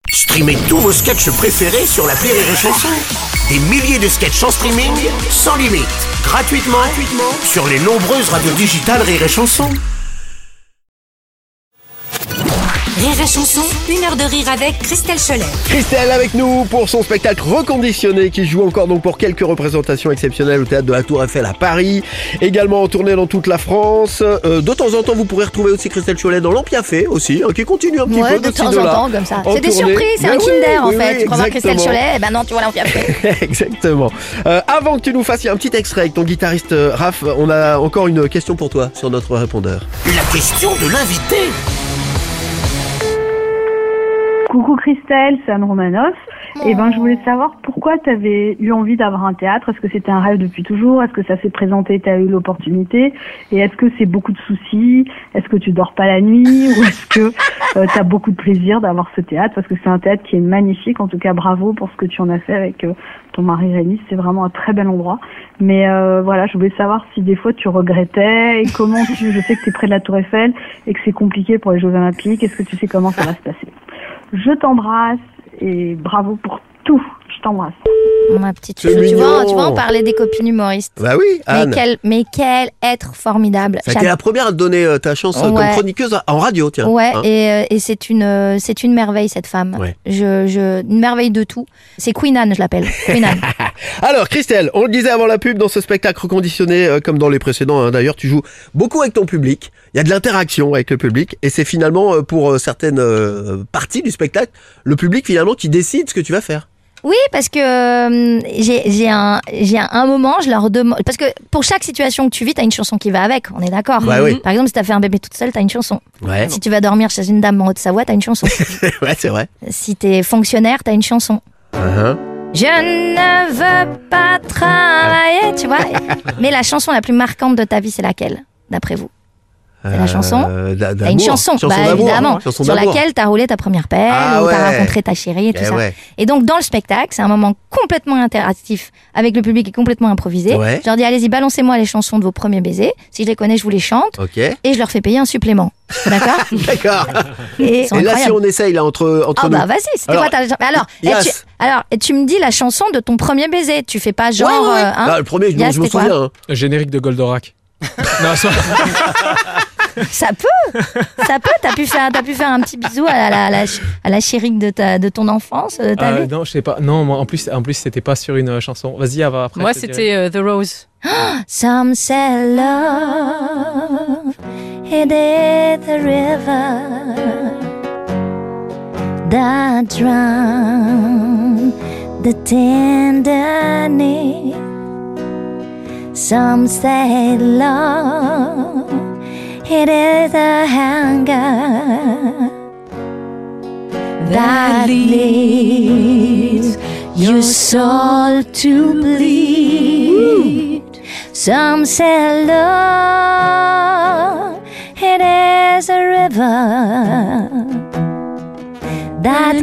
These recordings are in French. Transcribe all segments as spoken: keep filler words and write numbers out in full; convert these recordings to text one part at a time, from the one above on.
Streamez tous vos sketchs préférés sur l'appli Rire et Chanson. Des milliers de sketchs en streaming, sans limite, gratuitement, gratuitement sur les nombreuses radios digitales Rire et Chanson. Rire et Chanson, une heure de rire avec Christelle Cholet. Christelle avec nous pour son spectacle reconditionné qui joue encore donc pour quelques représentations exceptionnelles au théâtre de la Tour Eiffel à Paris, également en tournée dans toute la France. Euh, de temps en temps vous pourrez retrouver aussi Christelle Cholet dans l'Ampiafé aussi, hein, qui continue un petit ouais, peu de temps en temps comme ça. C'est des tournée. surprises, c'est Mais un oui, Kinder en oui, fait. oui, tu crois voir Christelle exactement. Cholet, eh ben non, tu vois l'Ampiafé. Exactement. Euh, avant que tu nous fasses un petit extrait avec ton guitariste euh, Raph, on a encore une question pour toi sur notre répondeur. La question de l'invité. Coucou Christelle, c'est Anne Romanoff. Oh. Et ben, je voulais savoir pourquoi tu avais eu envie d'avoir un théâtre. Est-ce que c'était un rêve depuis toujours? Est-ce que ça s'est présenté, tu as eu l'opportunité? Et est-ce que c'est beaucoup de soucis? Est-ce que tu dors pas la nuit? Ou est-ce que euh, tu as beaucoup de plaisir d'avoir ce théâtre? Parce que c'est un théâtre qui est magnifique. En tout cas, bravo pour ce que tu en as fait avec euh, ton mari Rémi. C'est vraiment un très bel endroit. Mais euh, voilà, je voulais savoir si des fois tu regrettais et comment tu... Je sais que tu es près de la Tour Eiffel et que c'est compliqué pour les Jeux Olympiques. Est-ce que tu sais comment ça va se passer? Je t'embrasse et bravo pour tout. Je t'embrasse. Ma petite chouchou, tu vois, tu vois, on parlait des copines humoristes. Bah oui, Anne. Mais quel, mais quel être formidable. Ça a été la première à te donner euh, ta chance euh, ouais. comme chroniqueuse en radio, tiens. Ouais, hein. et, euh, et c'est une, euh, c'est une merveille cette femme. Ouais. Je, je, une merveille de tout. C'est Queen Anne, je l'appelle. Queen Anne. Alors Christelle, on le disait avant la pub, dans ce spectacle reconditionné, euh, comme dans les précédents, hein, d'ailleurs, tu joues beaucoup avec ton public. Il y a de l'interaction avec le public, et c'est finalement euh, pour euh, certaines euh, parties du spectacle, le public finalement qui décide ce que tu vas faire. Oui, parce que euh, j'ai, j'ai, un, j'ai un, un moment, je leur demande... Parce que pour chaque situation que tu vis, t'as une chanson qui va avec, on est d'accord. Ouais, oui. Par exemple, si t'as fait un bébé toute seule, t'as une chanson. Ouais. Si tu vas dormir chez une dame en Haute-Savoie, t'as une chanson. Ouais, c'est vrai. Si t'es fonctionnaire, t'as une chanson. Uh-huh. Je ne veux pas travailler, tu vois. Mais la chanson la plus marquante de ta vie, c'est laquelle, d'après vous? C'est la chanson euh, d'a- T'as une chanson, chanson bah d'amour, évidemment, chanson sur d'amour. laquelle t'as roulé ta première pelle, Ah ou ouais. t'as rencontré ta chérie et tout Eh ça. ouais. Et donc dans le spectacle, c'est un moment complètement interactif avec le public et complètement improvisé. Ouais. Je leur dis allez-y, balancez-moi les chansons de vos premiers baisers. Si je les connais, je vous les chante. Ok. Et je leur fais payer un supplément. D'accord? D'accord. Et, Et là, si on essaye là entre entre Ah nous. bah vas-y, c'était Alors, quoi ta... Alors, et Yas. tu... Alors, et tu me dis la chanson de ton premier baiser. Tu fais pas genre... Ouais, ouais, ouais. euh, hein Ah, le premier, je, Yas, je me c'était quoi? souviens. Hein. Le générique de Goldorak. Non, ça... Ça peut, ça peut. T'as pu faire, t'as pu faire un petit bisou à la, à la, à la chérie de ta, de ton enfance, de ta Euh, vie. non, je sais pas. Non, moi, en plus, en plus, c'était pas sur une euh, chanson. Vas-y, avant, après. Moi, je te dirai. c'était euh, The Rose. Some say love, it is the river that drown the tenderness. Some say love, it is the hunger that leads your soul to bleed. Some say love, it is a river that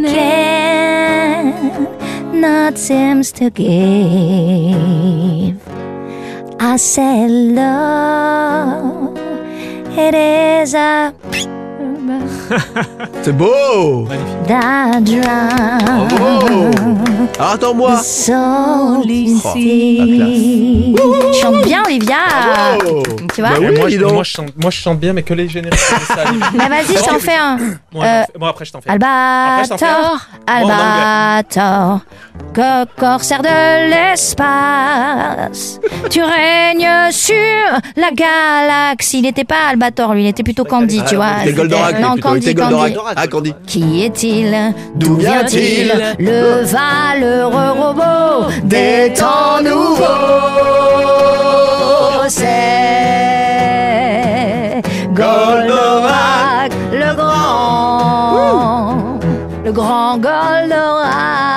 cannot seems to give. I say love, it is a C'est beau. that drown Bravo. Alors attends-moi. the soul Oh, sea. Tu chantes bien, Olivia. Bravo. Tu vois? Bah Euh, oui, moi, dis je, donc. moi, je chante, moi, je chante bien, mais que les génériques. comme ça, les- Mais vas-y, je t'en fais un. Moi, Euh, j'en fais- bon, après, je t'en fais. Après, je t'en fais Albator, un. Bon, en Albator, que corsaire de l'espace, tu règnes sur la galaxie. Il n'était pas Albator, lui, il était plutôt Candy, tu vois. C'était Goldorak. Non, plutôt. Candy, C'était Goldorak. Candy. Ah, Candy. Qui est-il? D'où D'où vient-il? vient-il? Le valeureux robot des temps nouveaux. C'est Goldorak, le grand, le grand Goldorak.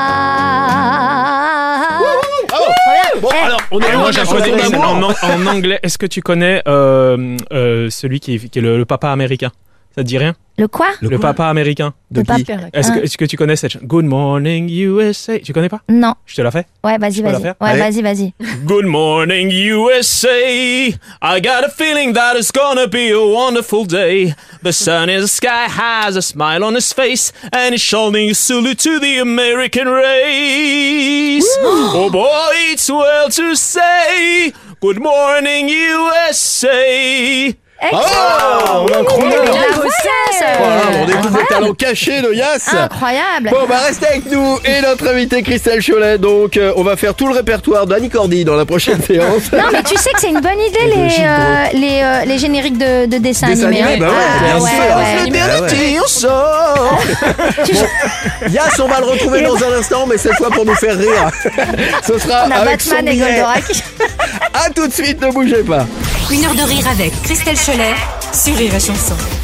Bon, Eh, alors, on est Et loin moi, de la j'ai chanson choisi d'amour. en, en anglais. Est-ce que tu connais euh, euh, celui qui, qui est le, le papa américain? Ça te dit rien? Le quoi? Le papa américain. De Le qui? pape- Est-ce que, Hein est-ce que tu connais cette chanson? Good morning U S A. Tu connais pas? Non. Je te la fais? Ouais, vas-y, peux la vas-y. faire? Ouais, Allez. vas-y, vas-y. Good morning U S A. I got a feeling that it's gonna be a wonderful day. The sun in the sky has a smile on his face, and he's shouting a salute to the American race. Oh boy, it's well to say, good morning U S A. Oh, La voix, Voilà, on découvre le talent caché de Yass. Incroyable. Bon, bah restez avec nous et notre invité Christelle Cholet. Donc, euh, on va faire tout le répertoire d'Annie Cordy dans la prochaine séance. Non, mais tu sais que c'est une bonne idée, les, euh, les, euh, les génériques de, de dessins Dessin animés. animé, hein. bah ouais, Ah, bien ouais, sûr. ouais. Ah ouais. Bon, Yass, on va le retrouver dans un instant, mais cette fois pour nous faire rire. Ce sera On a avec son Batman et billet. Goldorak. À tout de suite, ne bougez pas. Une heure de rire avec Christelle Cholet sur Rire et Chanson.